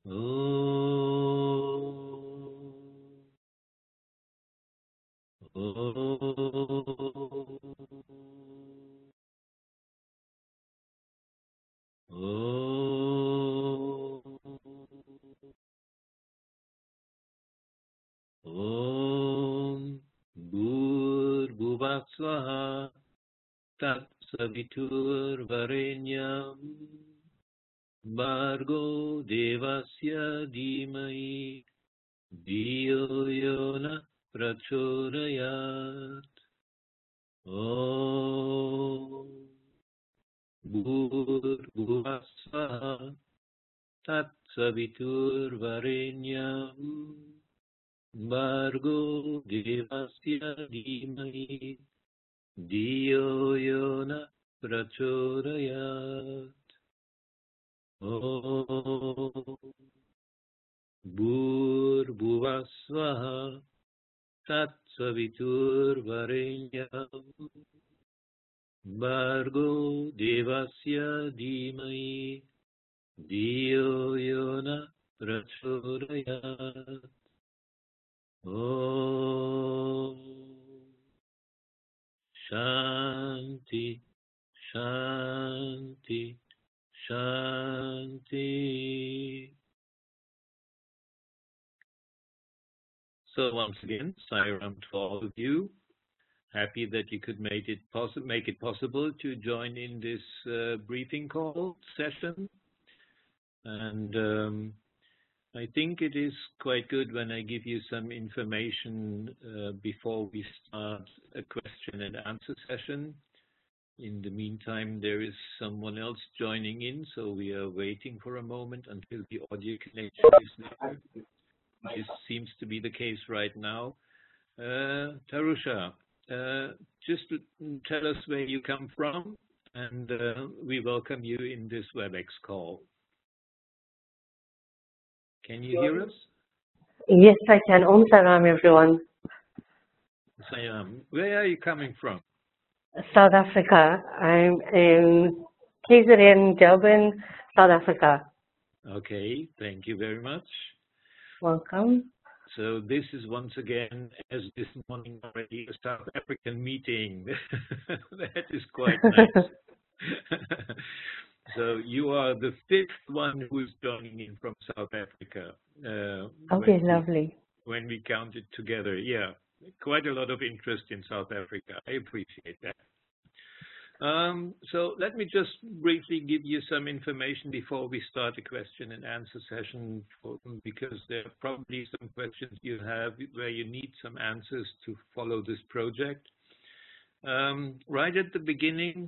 Bhurvasvaha Tat Saviturvarenyam Bhargo Devasya Dhimai Dhiyo Yona Prachodayat. Om Bhurvasvaha Tat Saviturvarenyam Bhargo Devasya Dhimai Dhiyo Yona Prachodayat. Om Bhurvasvaha Tat Saviturvarenyam Bhargo Devasya Dhimai Dhiyo Yona Prachodayat. Om Shanti, Shanti, Shanti. So once again, Sairam to all of you. Happy that you could make it possible to join in this briefing call session. And I think it is quite good when I give you some information before we start a question and answer session. In the meantime, there is someone else joining in, so we are waiting for a moment until the audio connection is there. This seems to be the case right now. Tarusha, just to tell us where you come from, and we welcome you in this WebEx call. Can you hear us? Yes, I can. Om Saram, everyone. Salam. Where are you coming from? South Africa. I'm in KZN, Durban, South Africa. Okay, thank you very much. Welcome. So this is once again, as this morning already, a South African meeting. That is quite nice. So you are the fifth one who is joining in from South Africa. Okay, lovely. When we count it together, yeah, quite a lot of interest in South Africa. I appreciate that. So let me just briefly give you some information before we start the question and answer session, because there are probably some questions you have where you need some answers to follow this project. Right at the beginning,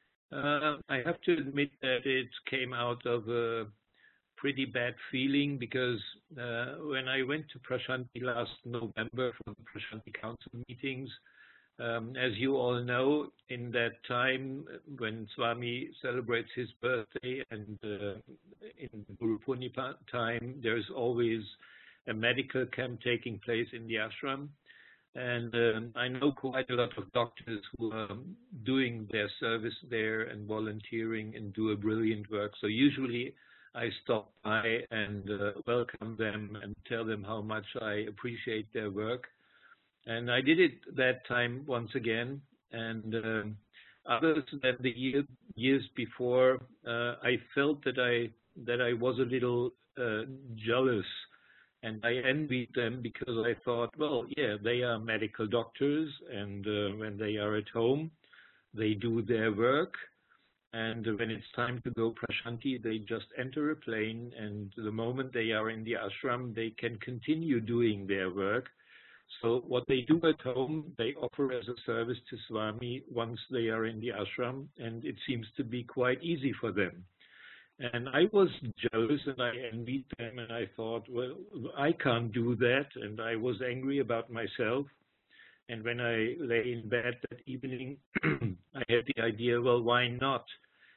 I have to admit that it came out of a pretty bad feeling, because when I went to Prashanti last November for the Prashanti Council meetings, as you all know, in that time when Swami celebrates his birthday and in Guru Purnima time, there's always a medical camp taking place in the ashram. And I know quite a lot of doctors who are doing their service there and volunteering and do a brilliant work. So usually I stop by and welcome them and tell them how much I appreciate their work. And I did it that time once again. And others than the years before, I felt that I was a little jealous. And I envied them, because I thought, well, yeah, they are medical doctors, and when they are at home, they do their work. And when it's time to go Prashanti, they just enter a plane, and the moment they are in the ashram, they can continue doing their work. So what they do at home, they offer as a service to Swami once they are in the ashram, and it seems to be quite easy for them. And I was jealous and I envied them, and I thought, well, I can't do that, and I was angry about myself. And when I lay in bed that evening, I had the idea, well, why not?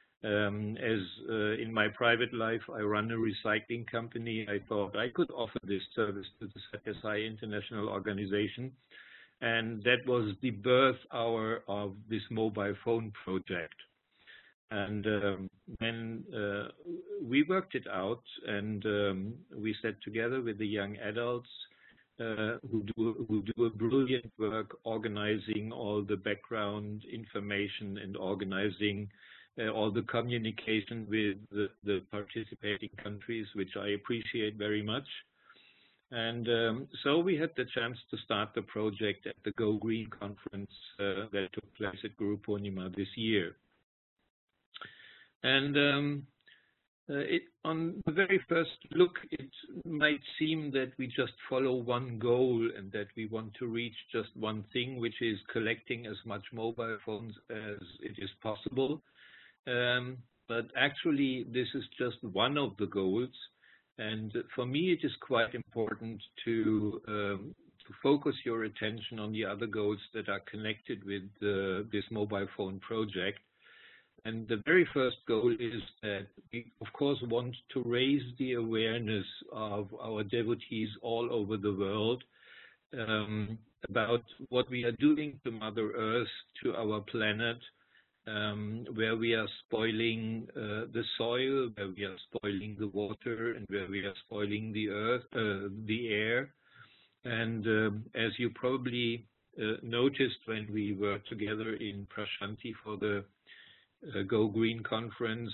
As in my private life, I run a recycling company. I thought I could offer this service to the Satya Sai International Organization. And that was the birth hour of this mobile phone project. And when we worked it out, and we sat together with the young adults who do a brilliant work organizing all the background information and organizing all the communication with the participating countries, which I appreciate very much. And so we had the chance to start the project at the Go Green conference that took place at Guru Purnima this year. And on the very first look, it might seem that we just follow one goal and that we want to reach just one thing, which is collecting as much mobile phones as it is possible. But actually, this is just one of the goals. And for me, it is quite important to focus your attention on the other goals that are connected with this mobile phone project. And the very first goal is that we, of course, want to raise the awareness of our devotees all over the world about what we are doing to Mother Earth, to our planet, where we are spoiling the soil, where we are spoiling the water, and where we are spoiling the earth, the air. And as you probably noticed when we were together in Prashanti for the Go Green conference,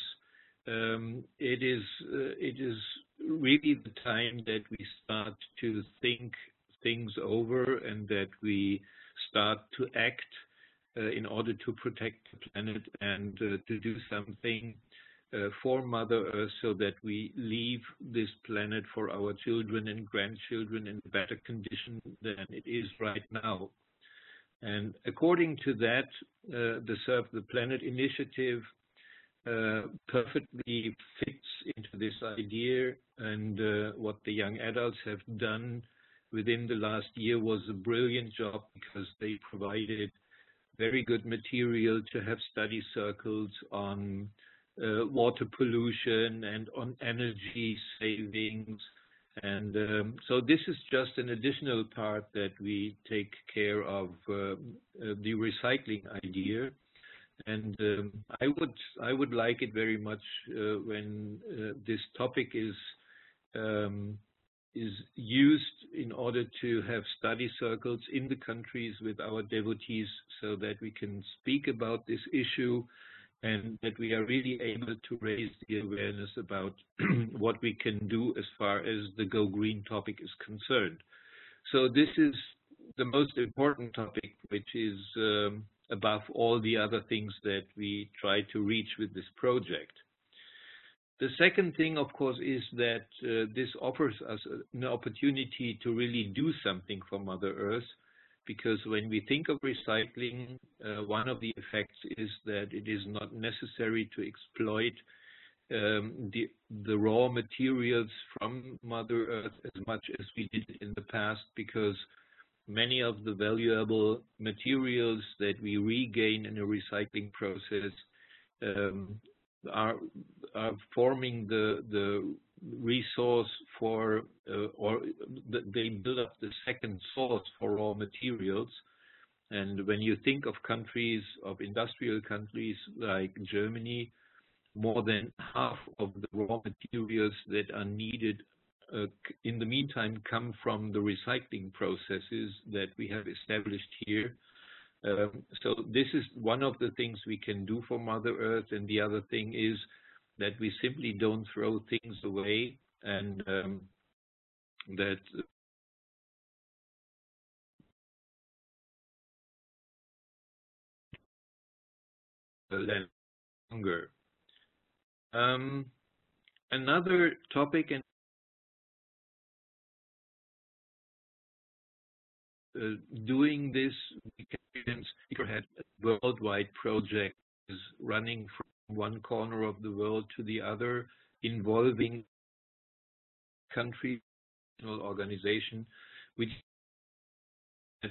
it is really the time that we start to think things over and that we start to act in order to protect the planet and to do something for Mother Earth so that we leave this planet for our children and grandchildren in a better condition than it is right now. And according to that, the Serve the Planet initiative perfectly fits into this idea, and what the young adults have done within the last year was a brilliant job, because they provided very good material to have study circles on water pollution and on energy savings. And so this is just an additional part that we take care of the recycling idea. And I would like it very much when this topic is used in order to have study circles in the countries with our devotees, so that we can speak about this issue and that we are really able to raise the awareness about what we can do as far as the Go Green topic is concerned. So this is the most important topic, which is above all the other things that we try to reach with this project. The second thing, of course, is that this offers us an opportunity to really do something for Mother Earth, because when we think of recycling, one of the effects is that it is not necessary to exploit the raw materials from Mother Earth as much as we did in the past, because many of the valuable materials that we regain in a recycling process are forming the resource for, they build up the second source for raw materials. And when you think of countries, of industrial countries like Germany, more than half of the raw materials that are needed in the meantime come from the recycling processes that we have established here. So this is one of the things we can do for Mother Earth, and the other thing is that we simply don't throw things away, and that longer. Another topic, and doing this, we had a worldwide project is running from one corner of the world to the other, involving country organization, which had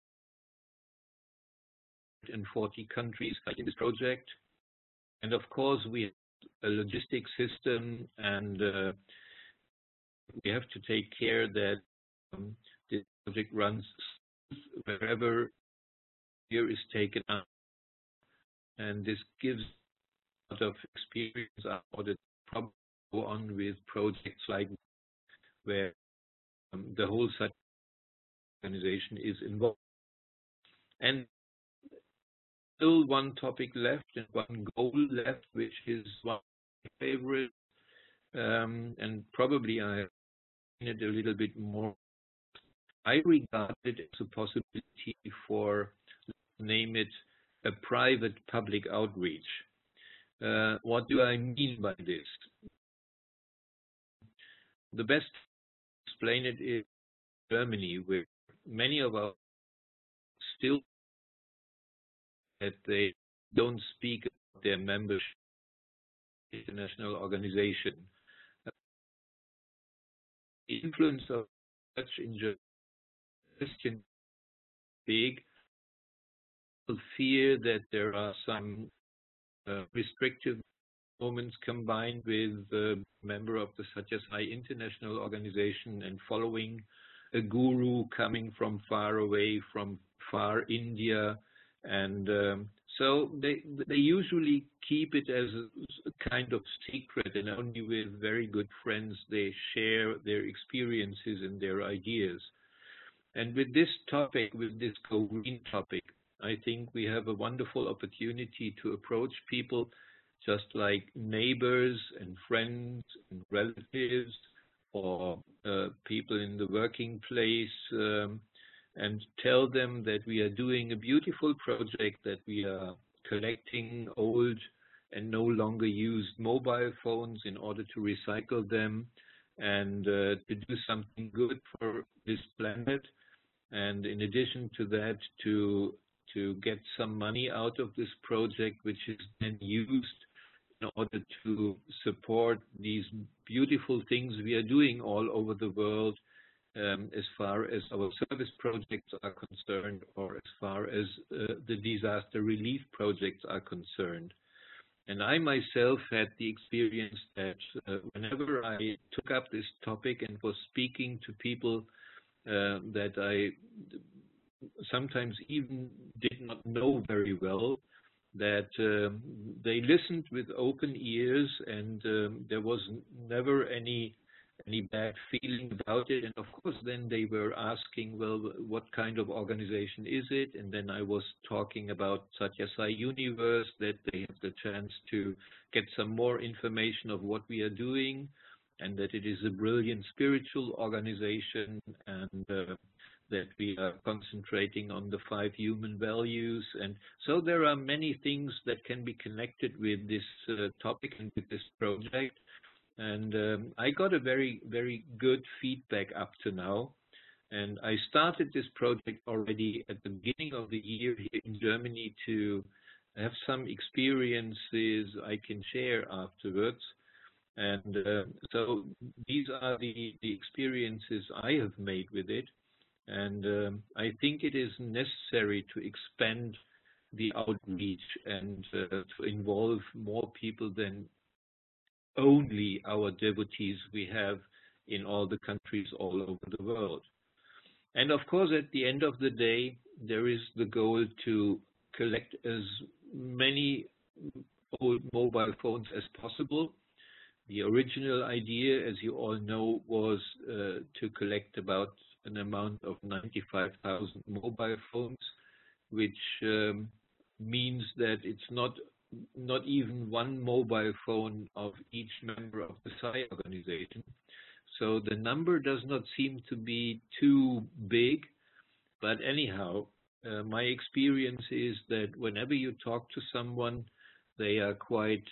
140 countries in this project. And of course, we have a logistic system, and we have to take care that this project runs wherever here is taken up. And this gives a lot of experience how to probably go on with projects like where the whole such organization is involved. And still one topic left and one goal left, which is one of my favorite, and probably I have seen it a little bit more. I regard it as a possibility for, name it, a private public outreach. What do I mean by this? The best to explain it is Germany, where many of us still that they don't speak about their membership in the international organization. The influence of such in Christian big, people fear that there are some restrictive moments combined with a member of the Satyasai International Organization and following a guru coming from far away, from far India, and so they usually keep it as a kind of secret, and only with very good friends they share their experiences and their ideas. And with this topic, with this Go Green topic, I think we have a wonderful opportunity to approach people just like neighbors and friends and relatives, or people in the working place, and tell them that we are doing a beautiful project, that we are collecting old and no longer used mobile phones in order to recycle them and to do something good for this planet. And in addition to that, to get some money out of this project, which is then used in order to support these beautiful things we are doing all over the world, as far as our service projects are concerned, or as far as the disaster relief projects are concerned. And I myself had the experience that whenever I took up this topic and was speaking to people that I sometimes even did not know very well, that they listened with open ears, and there was never any bad feeling about it. And of course, then they were asking, well, what kind of organization is it? And then I was talking about Satyasai Universe, that they have the chance to get some more information of what we are doing, and that it is a brilliant spiritual organization, and that we are concentrating on the 5 human values. And so there are many things that can be connected with this topic and with this project. And I got a very, very good feedback up to now. And I started this project already at the beginning of the year here in Germany to have some experiences I can share afterwards. And so these are the experiences I have made with it. And I think it is necessary to expand the outreach and to involve more people than only our devotees we have in all the countries all over the world. And of course, at the end of the day, there is the goal to collect as many old mobile phones as possible. The original idea, as you all know, was to collect about an amount of 95,000 mobile phones, which means that it's not even one mobile phone of each member of the Sai organization. So the number does not seem to be too big, but anyhow, my experience is that whenever you talk to someone, they are quite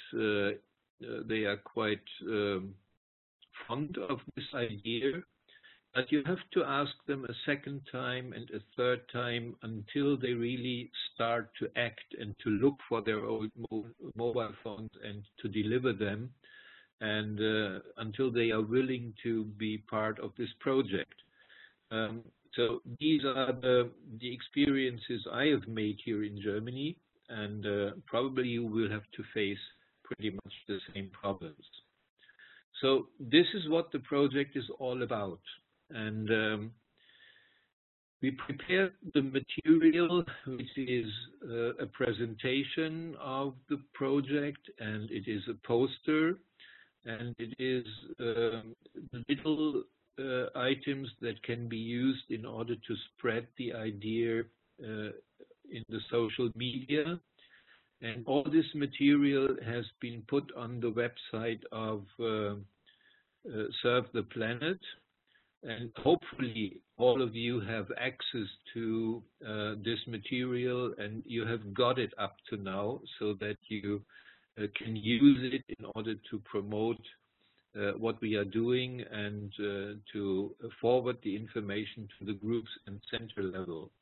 fond of this idea. But you have to ask them a second time and a third time until they really start to act and to look for their old mobile phones and to deliver them, and until they are willing to be part of this project. So these are the experiences I have made here in Germany, and probably you will have to face pretty much the same problems. So this is what the project is all about. And we prepared the material, which is a presentation of the project, and it is a poster, and it is a little items that can be used in order to spread the idea in the social media. And all this material has been put on the website of Serve the Planet. And hopefully all of you have access to this material, and you have got it up to now so that you can use it in order to promote what we are doing and to forward the information to the groups and center level.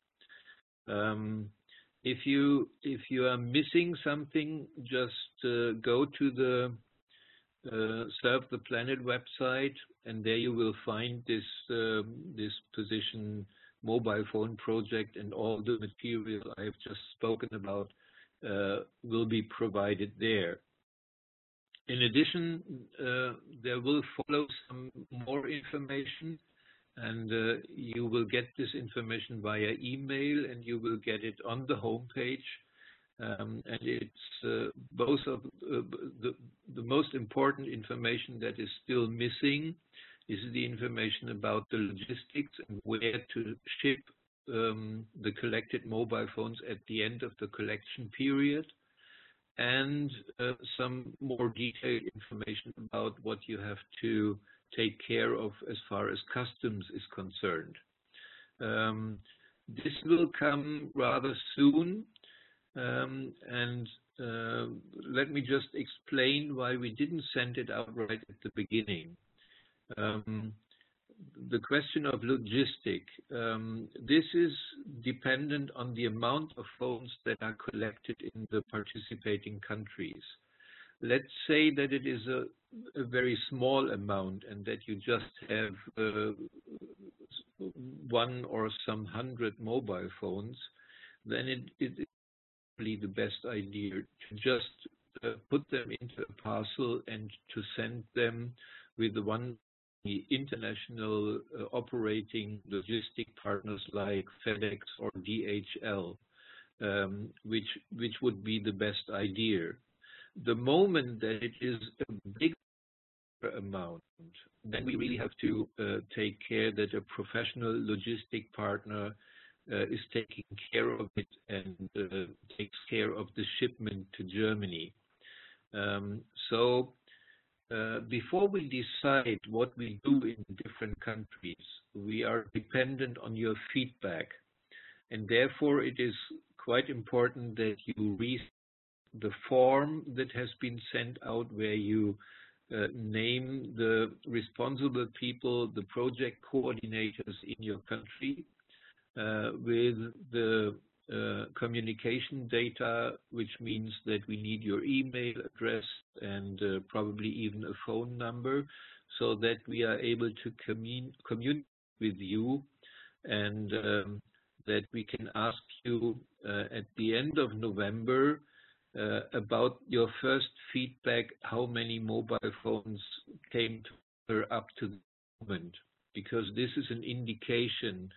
If you are missing something, just go to the Serve the Planet website, and there you will find this position mobile phone project, and all the material I have just spoken about will be provided there. In addition, there will follow some more information, and you will get this information via email, and you will get it on the homepage. And it's both of the most important information that is still missing is the information about the logistics and where to ship the collected mobile phones at the end of the collection period, and some more detailed information about what you have to take care of as far as customs is concerned. This will come rather soon. Let me just explain why we didn't send it out right at the beginning. The question of logistic, this is dependent on the amount of phones that are collected in the participating countries. Let's say that it is a very small amount and that you just have one or some hundred mobile phones, then it is the best idea to just put them into a parcel and to send them with the international operating logistic partners like FedEx or DHL, which would be the best idea. The moment that it is a big amount, then we really have to take care that a professional logistic partner is taking care of it and takes care of the shipment to Germany. Before we decide what we do in different countries, we are dependent on your feedback, and therefore it is quite important that you read the form that has been sent out, where you name the responsible people, the project coordinators in your country, with the communication data, which means that we need your email address and probably even a phone number, so that we are able to communicate with you, and that we can ask you at the end of November about your first feedback, how many mobile phones came up to the moment, because this is an indication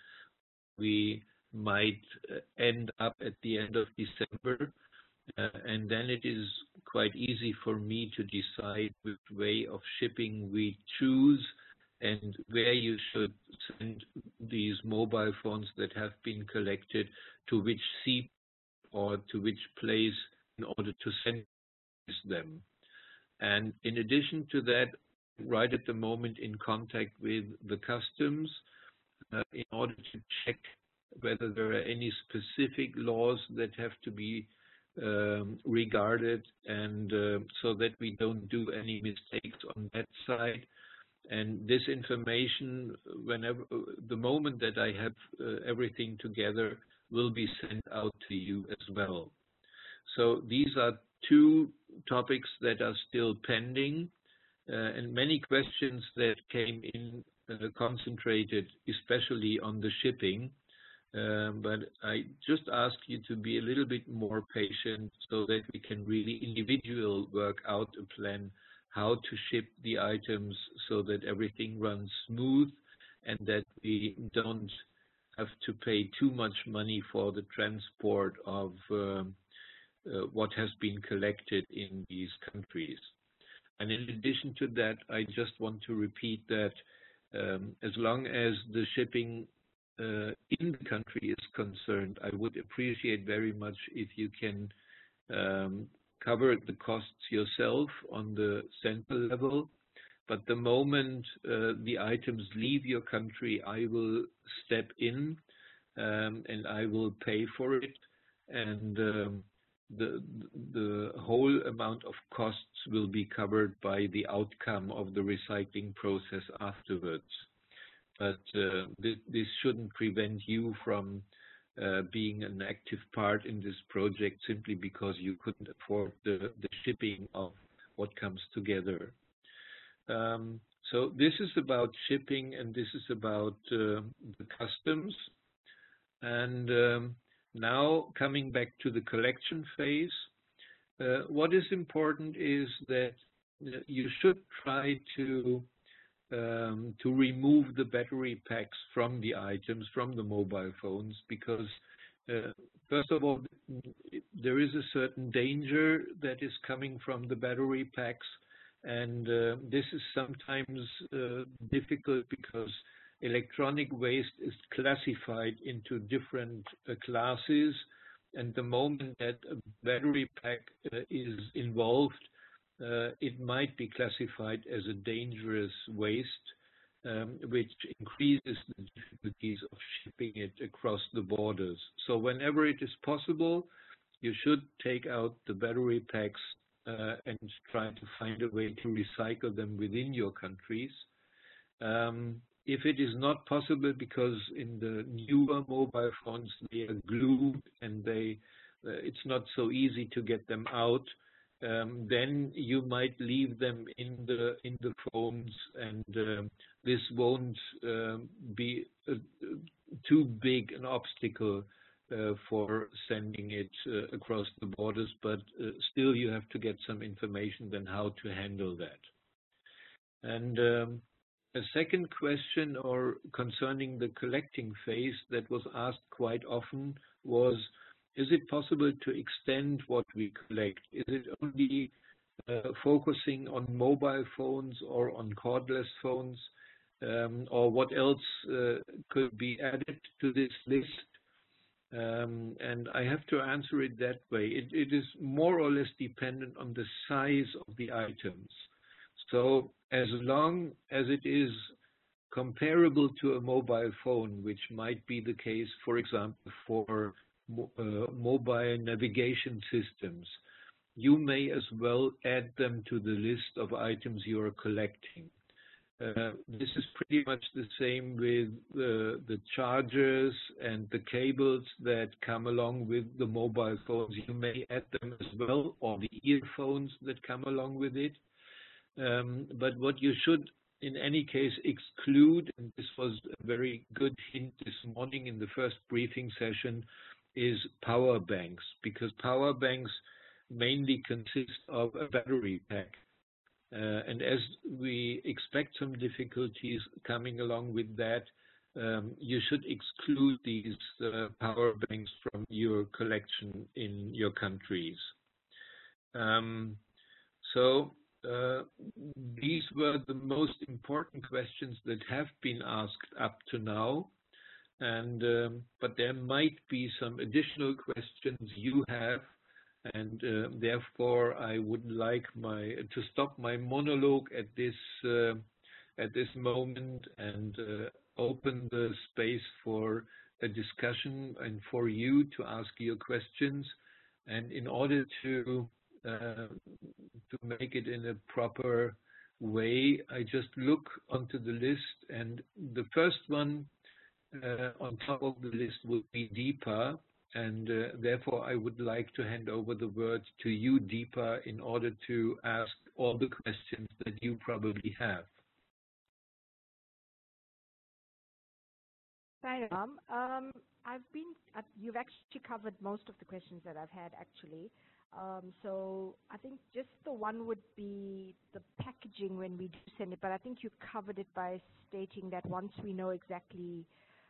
we might end up at the end of December, and then it is quite easy for me to decide which way of shipping we choose and where you should send these mobile phones that have been collected, to which seat or to which place, in order to send them. And in addition to that, right at the moment in contact with the customs in order to check whether there are any specific laws that have to be regarded, and so that we don't do any mistakes on that side. And this information, whenever the moment that I have everything together, will be sent out to you as well. So these are two topics that are still pending, and many questions that came in concentrated especially on the shipping. But I just ask you to be a little bit more patient, so that we can really individually work out a plan how to ship the items, so that everything runs smooth and that we don't have to pay too much money for the transport of what has been collected in these countries. And in addition to that, I just want to repeat that As long as the shipping in the country is concerned, I would appreciate very much if you can cover the costs yourself on the central level. But the moment the items leave your country, I will step in and I will pay for it. And the whole amount of costs will be covered by the outcome of the recycling process afterwards. But this shouldn't prevent you from being an active part in this project simply because you couldn't afford the shipping of what comes together. So this is about shipping, and this is about the customs. And now coming back to the collection phase, what is important is that you should try to remove the battery packs from the items, from the mobile phones, because first of all, there is a certain danger that is coming from the battery packs, and this is sometimes difficult because electronic waste is classified into different classes, and the moment that a battery pack is involved, it might be classified as a dangerous waste, which increases the difficulties of shipping it across the borders. So whenever it is possible, you should take out the battery packs and try to find a way to recycle them within your countries. If it is not possible because in the newer mobile phones they are glued and it's not so easy to get them out, then you might leave them in the phones, and this won't be too big an obstacle for sending it across the borders, but still you have to get some information then how to handle that. And a second question or concerning the collecting phase that was asked quite often was, is it possible to extend what we collect? Is it only focusing on mobile phones or on cordless phones? Or what else could be added to this list? And I have to answer it that way. It is more or less dependent on the size of the items. So as long as it is comparable to a mobile phone, which might be the case, for example, for mobile navigation systems, you may as well add them to the list of items you are collecting. This is pretty much the same with the chargers and the cables that come along with the mobile phones. You may add them as well, or the earphones that come along with it. But what you should in any case exclude, and this was a very good hint this morning in the first briefing session, is power banks, because power banks mainly consist of a battery pack. And as we expect some difficulties coming along with that, you should exclude these power banks from your collection in your countries. So these were the most important questions that have been asked up to now. And but there might be some additional questions you have, and therefore I would like to stop my monologue at this moment and open the space for a discussion and for you to ask your questions. And in order to make it in a proper way, I just look onto the list, and the first one on top of the list will be Deepa, and therefore I would like to hand over the word to you, Deepa, in order to ask all the questions that you probably have. Hi, Ram. You've actually covered most of the questions that I've had, actually. So I think just the one would be the packaging when we do send it, but I think you covered it by stating that once we know exactly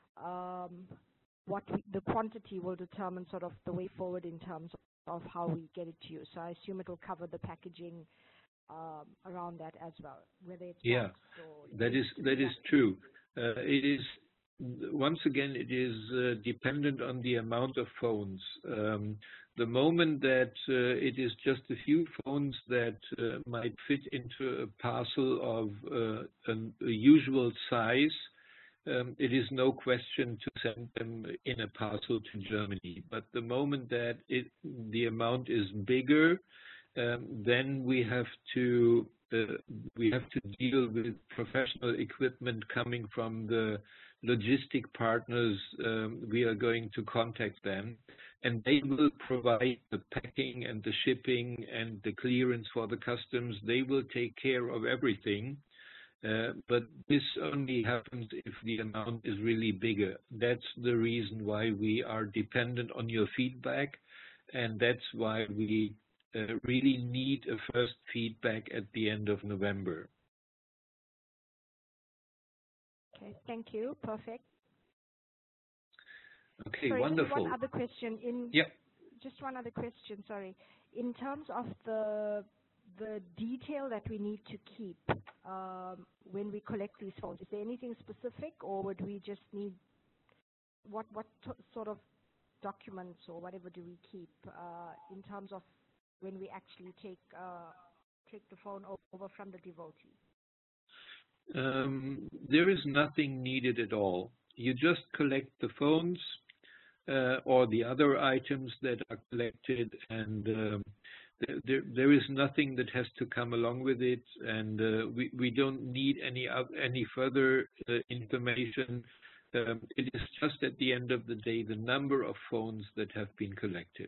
the quantity will determine sort of the way forward in terms of how we get it to you. So I assume it will cover the packaging around that as well, whether it's Yeah, that is true. It is once again it is dependent on the amount of phones. The moment that it is just a few phones that might fit into a parcel of a usual size, it is no question to send them in a parcel to Germany. But the moment that the amount is bigger, then we have to deal with professional equipment coming from the logistic partners. We are going to contact them, and they will provide the packing and the shipping and the clearance for the customs. They will take care of everything. But this only happens if the amount is really bigger. That's the reason why we are dependent on your feedback, and that's why we really need a first feedback at the end of November. Okay, thank you. Perfect. Okay, sorry, wonderful. Just one other question. Just one other question, sorry. In terms of the detail that we need to keep when we collect these phones, is there anything specific, or would we just need what sort of documents or whatever do we keep in terms of when we actually take the phone over from the devotee? There is nothing needed at all. You just collect the phones or the other items that are collected, and there is nothing that has to come along with it, and we don't need any further information. It is just at the end of the day the number of phones that have been collected.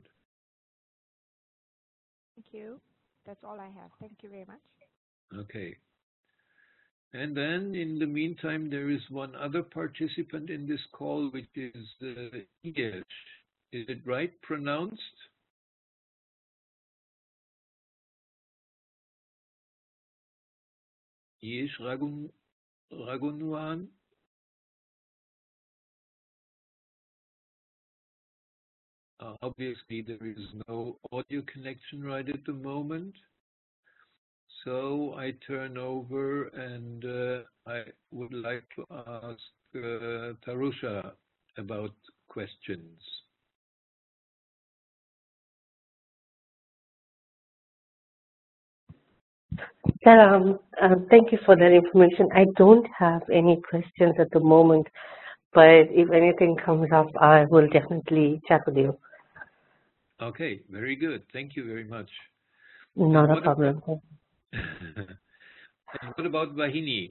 Thank you. That's all I have. Thank you very much. Okay. And then, in the meantime, there is one other participant in this call, which is Iyesh. Is it right pronounced? Iyesh Raghunathan? Obviously, there is no audio connection right at the moment. So I turn over, and I would like to ask Tarusha about questions. Sir, thank you for that information. I don't have any questions at the moment, but if anything comes up, I will definitely chat with you. Okay, very good. Thank you very much. Not a problem. And what about Vahini?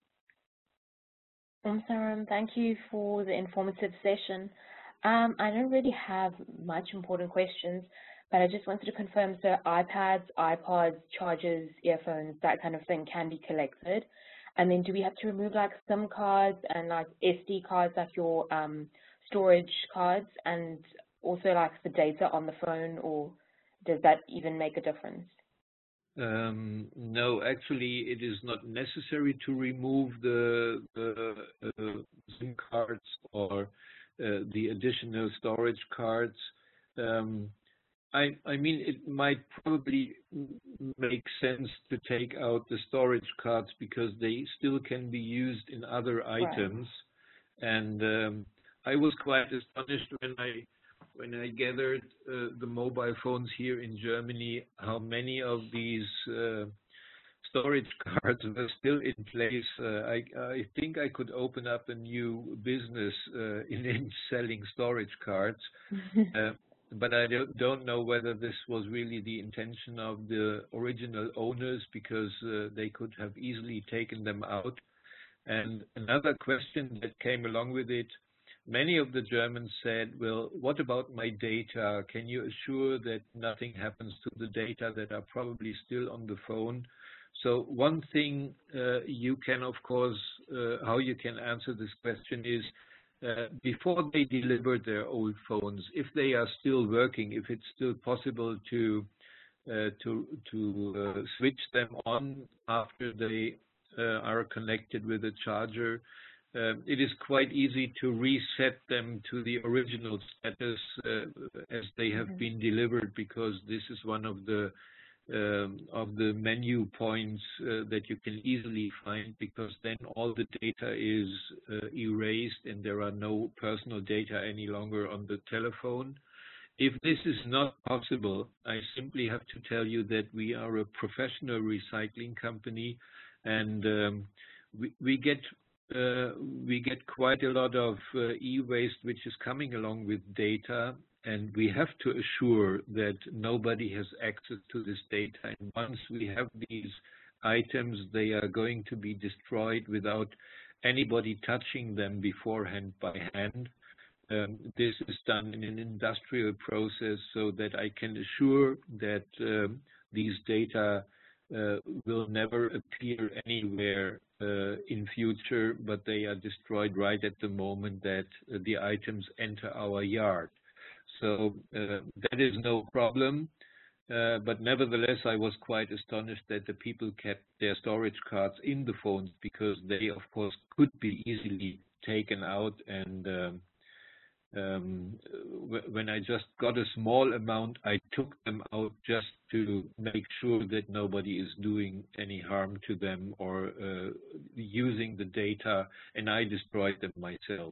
Saram, thank you for the informative session. I don't really have much important questions, but I just wanted to confirm, so iPads, iPods, chargers, earphones, that kind of thing can be collected. And then do we have to remove like SIM cards and like SD cards, like your storage cards, and also like the data on the phone, or does that even make a difference? No, actually, it is not necessary to remove the SIM cards or the additional storage cards. I mean, it might probably make sense to take out the storage cards because they still can be used in other items. Right. And I was quite astonished when I gathered the mobile phones here in Germany, how many of these storage cards were still in place. I think I could open up a new business in selling storage cards. But I don't know whether this was really the intention of the original owners, because they could have easily taken them out. And another question that came along with it, many of the Germans said, well, what about my data? Can you assure that nothing happens to the data that are probably still on the phone? So one thing you can, of course, how you can answer this question is, before they deliver their old phones, if they are still working, if it's still possible to switch them on after they are connected with a charger, it is quite easy to reset them to the original status as they have been delivered, because this is one of the of the menu points that you can easily find, because then all the data is erased and there are no personal data any longer on the telephone. If this is not possible, I simply have to tell you that we are a professional recycling company, and we get quite a lot of e-waste which is coming along with data, and we have to assure that nobody has access to this data. And once we have these items, they are going to be destroyed without anybody touching them beforehand by hand. This is done in an industrial process, so that I can assure that these data will never appear anywhere in future, but they are destroyed right at the moment that the items enter our yard. So that is no problem. But nevertheless, I was quite astonished that the people kept their storage cards in the phones, because they, of course, could be easily taken out. And when I just got a small amount, I took them out just to make sure that nobody is doing any harm to them or using the data, and I destroyed them myself.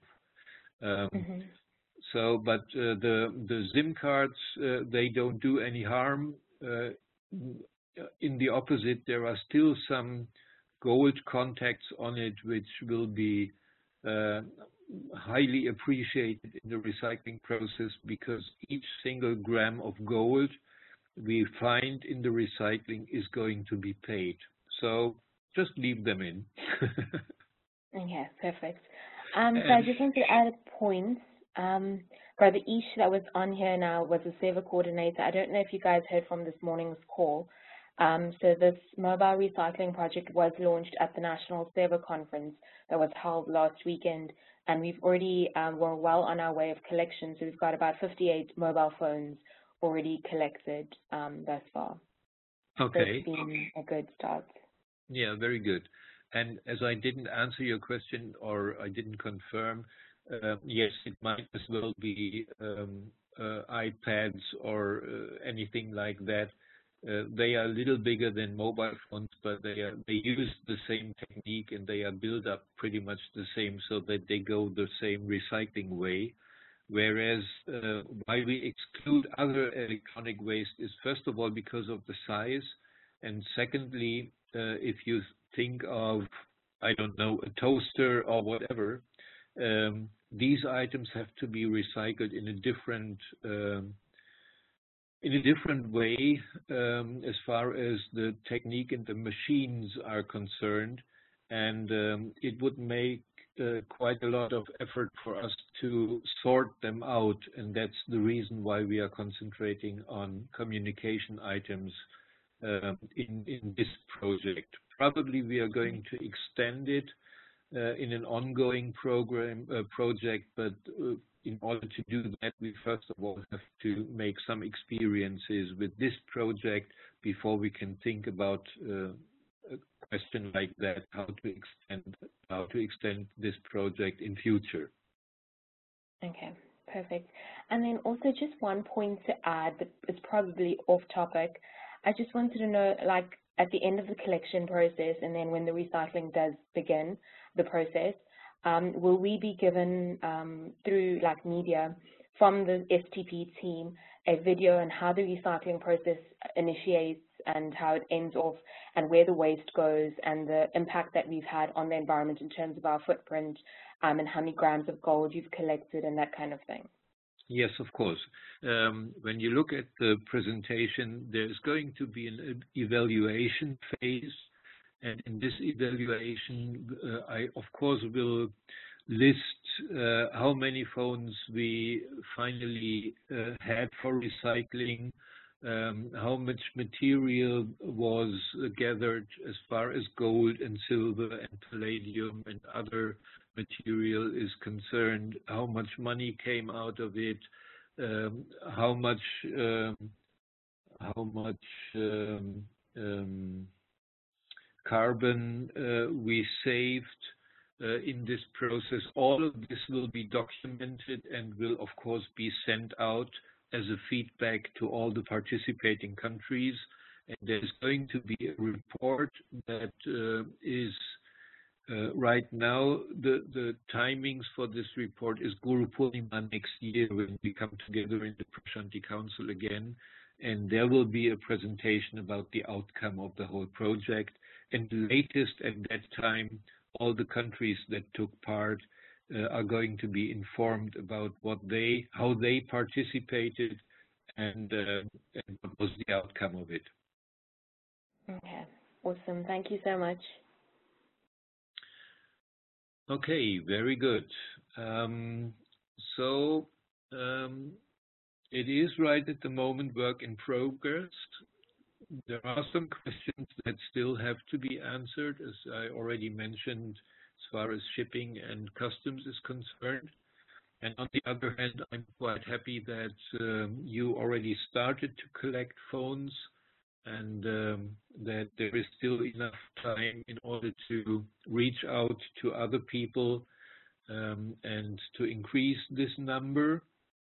So, but the SIM cards, they don't do any harm. In the opposite, there are still some gold contacts on it, which will be highly appreciated in the recycling process, because each single gram of gold we find in the recycling is going to be paid. So just leave them in. Okay, perfect. So I just wanted to add a point. Brother Ish, that was on here now, was a SEVA coordinator. I don't know if you guys heard from this morning's call. So this mobile recycling project was launched at the National SEVA conference that was held last weekend, and we've already we're well on our way of collection. So we've got about 58 mobile phones already collected thus far. Okay. So it's been a good start. Yeah, very good. And as I didn't answer your question, or I didn't confirm, yes, it might as well be iPads or anything like that. They are a little bigger than mobile phones, but they use the same technique, and they are built up pretty much the same, so that they go the same recycling way. Whereas why we exclude other electronic waste is, first of all, because of the size, and secondly, if you think of, I don't know, a toaster or whatever, these items have to be recycled in a different way as far as the technique and the machines are concerned, and it would make quite a lot of effort for us to sort them out, and that's the reason why we are concentrating on communication items in this project. Probably we are going to extend it in an ongoing project, but in order to do that, we first of all have to make some experiences with this project before we can think about a question like that, how to extend this project in future. Okay, perfect. And then also just one point to add that is probably off topic. I just wanted to know, like, at the end of the collection process, and then when the recycling does begin, the process, will we be given through like media from the STP team a video on how the recycling process initiates and how it ends off, and where the waste goes, and the impact that we've had on the environment in terms of our footprint, and how many grams of gold you've collected and that kind of thing? Yes, of course. When you look at the presentation, there's going to be an evaluation phase. And in this evaluation, I, of course, will list how many phones we finally had for recycling, how much material was gathered as far as gold and silver and palladium and other material is concerned, how much money came out of it, how much carbon we saved in this process. All of this will be documented and will, of course, be sent out as a feedback to all the participating countries. And there's going to be a report that is right now, the timings for this report is Guru Purnima next year when we come together in the Prashanti Council again. And there will be a presentation about the outcome of the whole project. And latest at that time, all the countries that took part are going to be informed about how they participated and what was the outcome of it. Okay, awesome. Thank you so much. Okay, very good. It is right at the moment work in progress. There are some questions that still have to be answered, as I already mentioned, as far as shipping and customs is concerned. And on the other hand, I'm quite happy that you already started to collect phones and that there is still enough time in order to reach out to other people and to increase this number.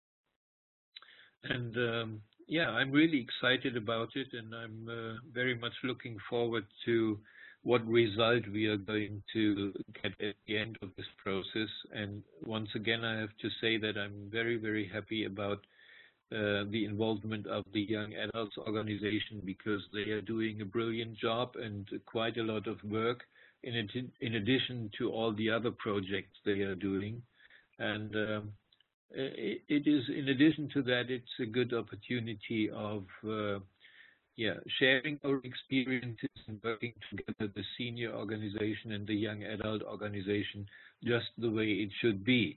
And yeah, I'm really excited about it, and I'm very much looking forward to what result we are going to get at the end of this process. And once again, I have to say that I'm very, very happy about the involvement of the Young Adults Organization, because they are doing a brilliant job and quite a lot of work in addition to all the other projects they are doing. And it is, in addition to that, it's a good opportunity of sharing our experiences and working together, the senior organization and the young adult organization, just the way it should be.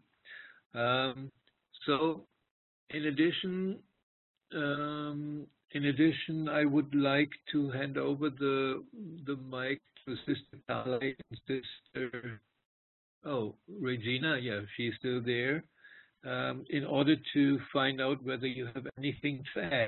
So in addition, I would like to hand over the mic to Sister Carla and Sister Regina. Yeah, she's still there. In order to find out whether you have anything to add.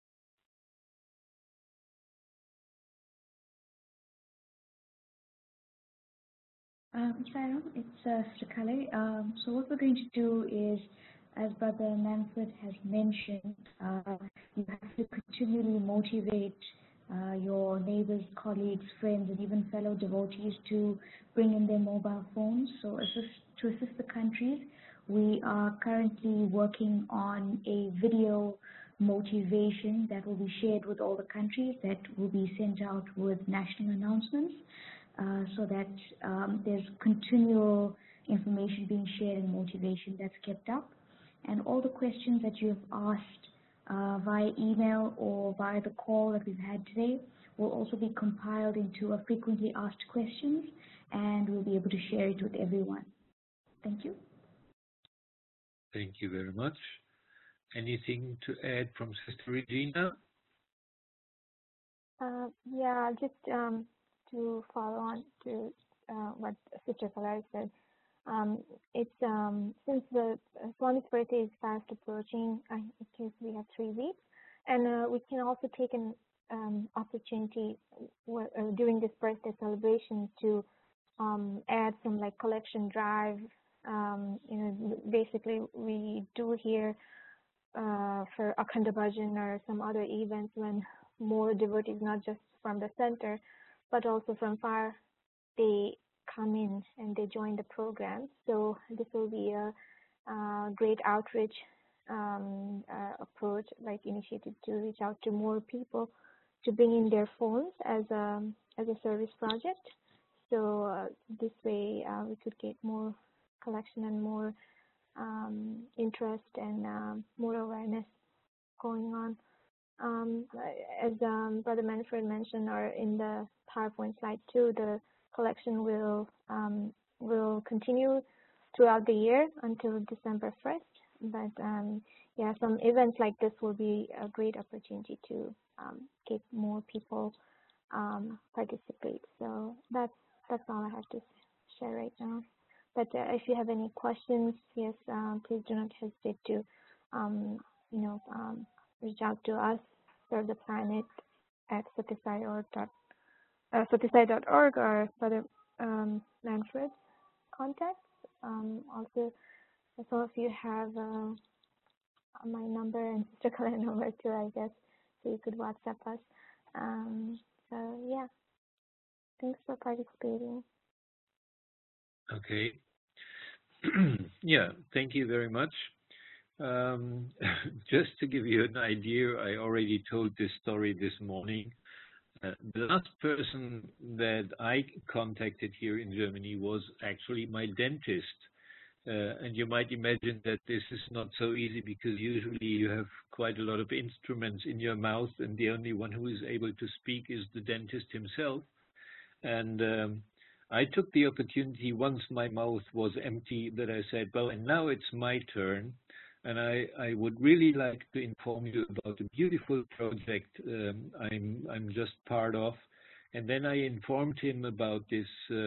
Saram, it's Sister Kale. So what we're going to do is, as Brother Manfred has mentioned, you have to continually motivate your neighbors, colleagues, friends, and even fellow devotees to bring in their mobile phones. So to assist the countries, we are currently working on a video motivation that will be shared with all the countries, that will be sent out with national announcements, so that there's continual information being shared and motivation that's kept up. And all the questions that you've asked via email or via the call that we've had today will also be compiled into a frequently asked questions, and we'll be able to share it with everyone. Thank you. Thank you very much. Anything to add from Sister Regina? Yeah, just to follow on to what Sister Kalari said. It's since the Swami's birthday is fast approaching, I guess we have 3 weeks, and we can also take an opportunity during this birthday celebration to add some like collection drive. Basically we do here for Akhanda Bhajan or some other events when more devotees, not just from the center, but also from far, they come in and they join the program. So this will be a great outreach approach, like initiative to reach out to more people to bring in their phones as a service project. So this way we could get more collection and more interest and more awareness going on. As Brother Manfred mentioned, or in the PowerPoint slide too, the collection will continue throughout the year until December 1st. But yeah, some events like this will be a great opportunity to get more people participate. So that's all I have to share right now. But if you have any questions, yes, please do not hesitate to reach out to us, Serve the Planet at satisai.org or Brother Manfred's contacts. Also, some of you have my number and Sister Kala's number too, I guess, so you could WhatsApp us. So yeah, thanks for participating. Okay. Yeah, thank you very much. Just to give you an idea, I already told this story this morning. The last person that I contacted here in Germany was actually my dentist. And you might imagine that this is not so easy because usually you have quite a lot of instruments in your mouth, and the only one who is able to speak is the dentist himself. And I took the opportunity once my mouth was empty that I said, well, and now it's my turn. And I would really like to inform you about a beautiful project I'm just part of. And then I informed him about this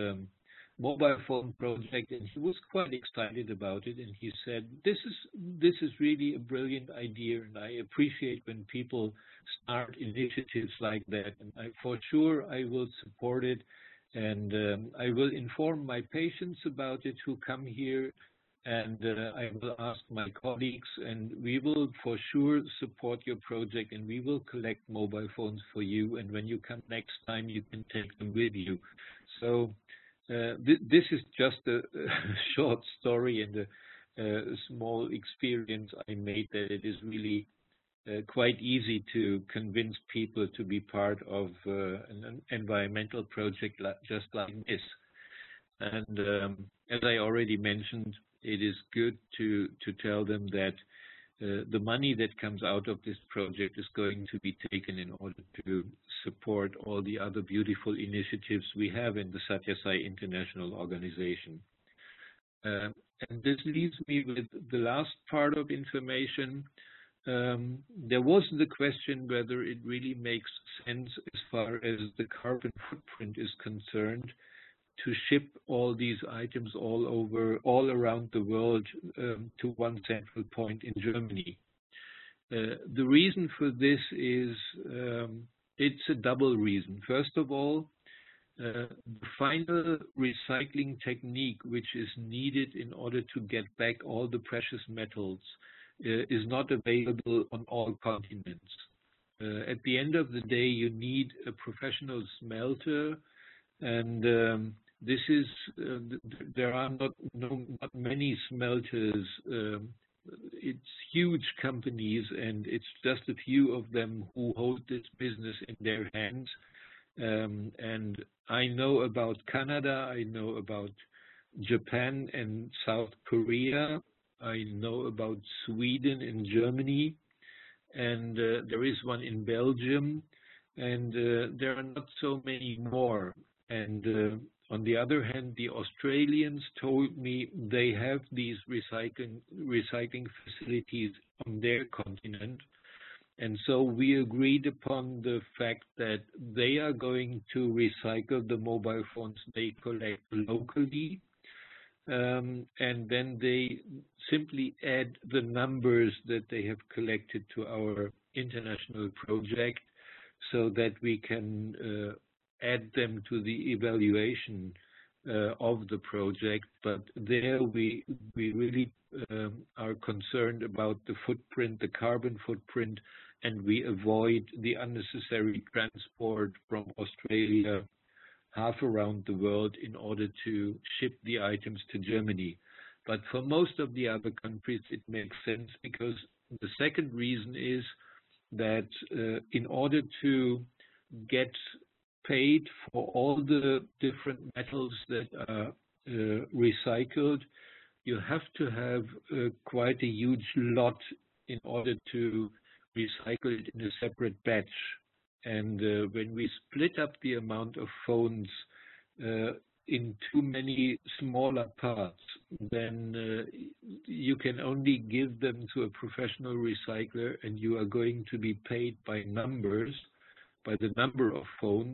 mobile phone project, and he was quite excited about it. And he said, this is really a brilliant idea, and I appreciate when people start initiatives like that. And for sure, I will support it. And I will inform my patients about it who come here, and I will ask my colleagues, and we will for sure support your project, and we will collect mobile phones for you. And when you come next time, you can take them with you. So this is just a short story and a small experience I made, that it is really quite easy to convince people to be part of an environmental project just like this. And as I already mentioned, it is good to tell them that the money that comes out of this project is going to be taken in order to support all the other beautiful initiatives we have in the Sathya Sai International Organization. And this leaves me with the last part of information. There was the question whether it really makes sense as far as the carbon footprint is concerned to ship all these items all around the world to one central point in Germany. The reason for this is it's a double reason. First of all, the final recycling technique which is needed in order to get back all the precious metals is not available on all continents. At the end of the day, you need a professional smelter, and this is there are not many smelters. It's huge companies, and it's just a few of them who hold this business in their hands. And I know about Canada, I know about Japan and South Korea, I know about Sweden and Germany, and there is one in Belgium, and there are not so many more. And on the other hand, the Australians told me they have these recycling facilities on their continent. And so we agreed upon the fact that they are going to recycle the mobile phones they collect locally. And then they simply add the numbers that they have collected to our international project so that we can add them to the evaluation of the project. But there we really are concerned about the footprint, the carbon footprint, and we avoid the unnecessary transport from Australia half around the world in order to ship the items to Germany. But for most of the other countries, it makes sense, because the second reason is that in order to get paid for all the different metals that are recycled, you have to have quite a huge lot in order to recycle it in a separate batch. And when we split up the amount of phones in too many smaller parts, then you can only give them to a professional recycler, and you are going to be paid by numbers, by the number of phones.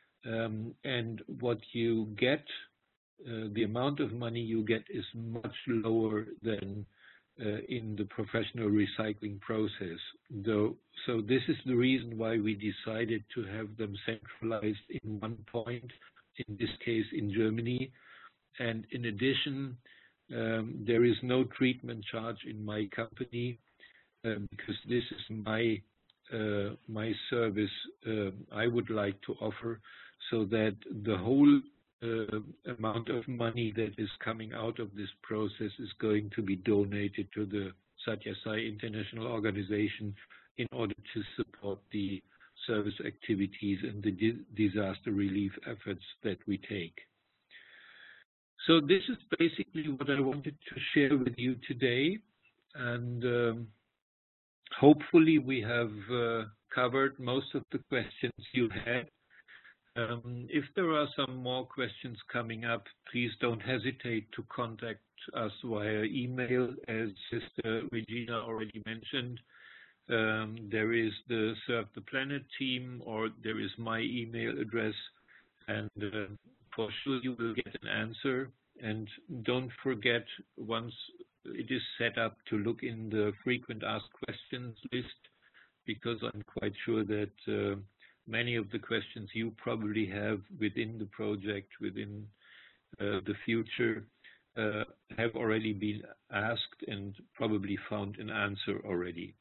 And what you get, the amount of money you get, is much lower than in the professional recycling process. So this is the reason why we decided to have them centralized in one point, in this case in Germany. And in addition, there is no treatment charge in my company, because this is my my service I would like to offer, so that the whole amount of money that is coming out of this process is going to be donated to the Sathya Sai International Organization in order to support the service activities and the disaster relief efforts that we take. So this is basically what I wanted to share with you today, and hopefully we have covered most of the questions you had. If there are some more questions coming up, please don't hesitate to contact us via email. As Sister Regina already mentioned, there is the Serve the Planet team, or there is my email address, and for sure you will get an answer. And don't forget, once it is set up, to look in the frequent asked questions list, because I'm quite sure that many of the questions you probably have within the project, within the future, have already been asked and probably found an answer already.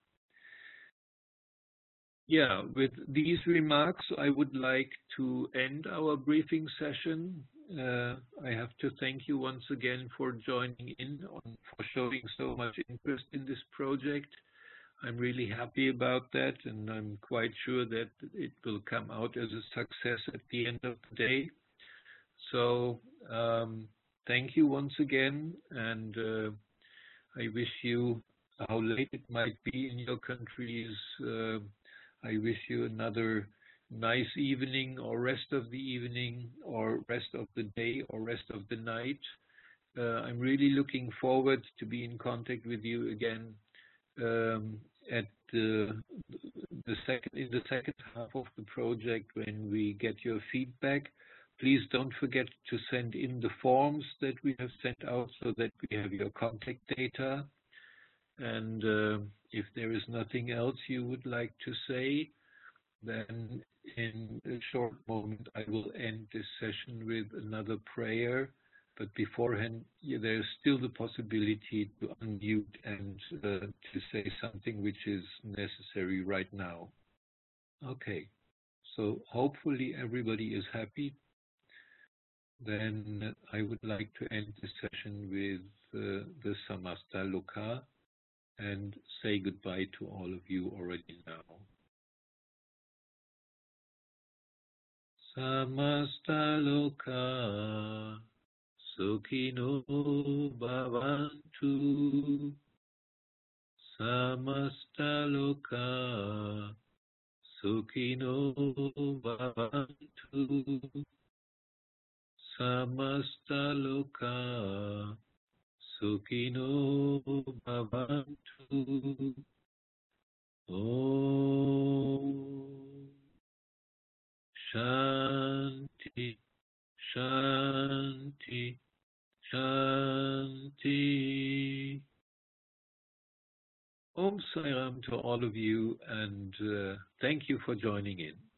Yeah, with these remarks, I would like to end our briefing session. I have to thank you once again for joining in, for showing so much interest in this project. I'm really happy about that, and I'm quite sure that it will come out as a success at the end of the day. So thank you once again, and I wish you, how late it might be in your countries, I wish you another nice evening, or rest of the evening, or rest of the day, or rest of the night. I'm really looking forward to be in contact with you again at in the second half of the project, when we get your feedback. Please don't forget to send in the forms that we have sent out, so that we have your contact data. And if there is nothing else you would like to say, then in a short moment I will end this session with another prayer. But beforehand, there's still the possibility to unmute and to say something which is necessary right now. Okay, so hopefully everybody is happy. Then I would like to end this session with the Samasta Loka and say goodbye to all of you already now. Samasta Loka Sukhino Bhavantu. Samasta Loka Sukhino Bhavantu. Samasta Loka Sukhino Bhavantu. Om Shanti, Shanti, Shanti. Om Sai Ram to all of you, and thank you for joining in.